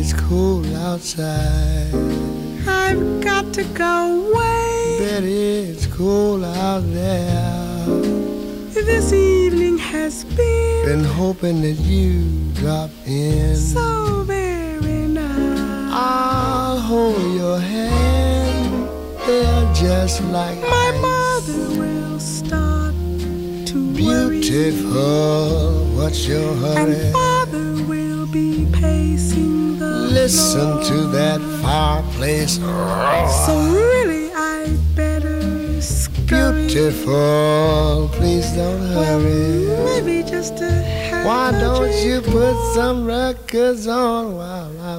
It's cold outside. I've got to go away. Betty, it's cold out there. This evening has Been hoping that you drop in. so very nice. I'll hold your hand. They're just like My ice. mother will start to worry, Beautiful, what's your hurry? and father will be pacing the Listen floor. to that fireplace roar. So really I'd better scurry. Beautiful, please don't hurry. Well, maybe just to have Why a don't drink you more. put some records on while I